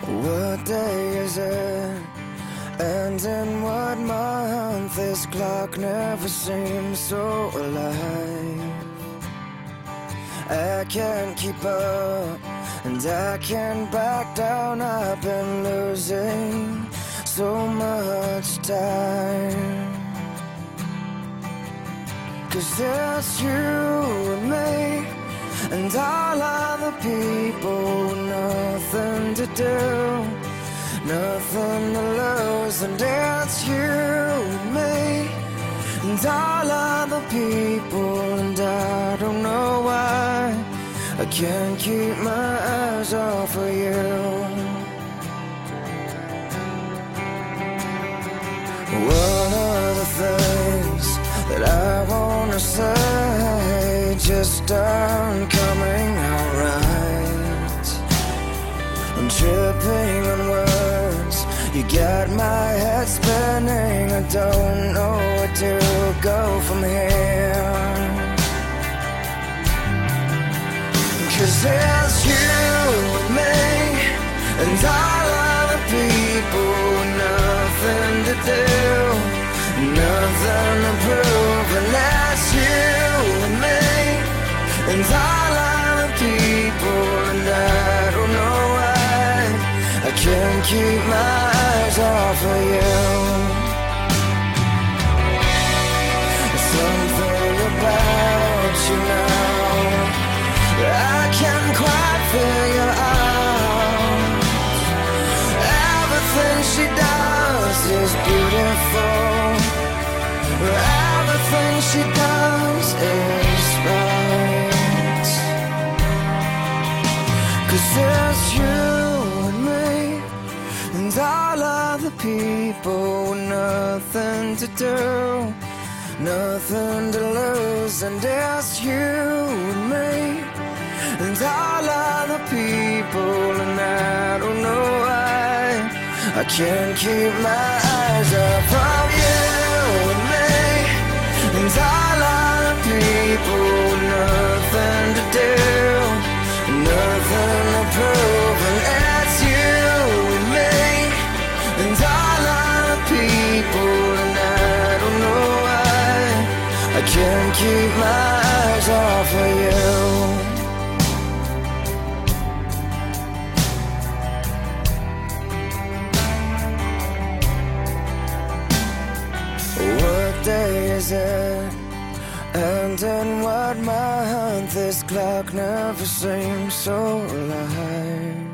What day is it? And in what month? This clock never seems so alive. I can't keep up, and I can't back down. I've been losing so much time. 'Cause it's you and me, and all other people with nothing to do, nothing to lose. And it's you and me, and all other people. And I don't know why I can't keep my eyes off of you. One of the things that I wanna say just aren't coming out right. I'm tripping on words, you got my head spinning. I don't know where to go from here. 'Cause it's you and me, and all other people with nothing to do, nothing to prove. And that's you and me, and all other people. And I don't know why I can't keep my eyes off of you. Something about you now I can't quite figure out. Everything she does is beautiful. Everything she does is right. 'Cause it's you and me, and all other people with nothing to do, nothing to lose. And it's you and me, and all other people. And I don't know why I can't keep my eyes off of you and me, and all other people. Nothing to do, nothing to prove. And it's you and me, and all other people. And I don't know why I can't keep my eyes off of you. What day is it? And in what month? This clock never seems so alive.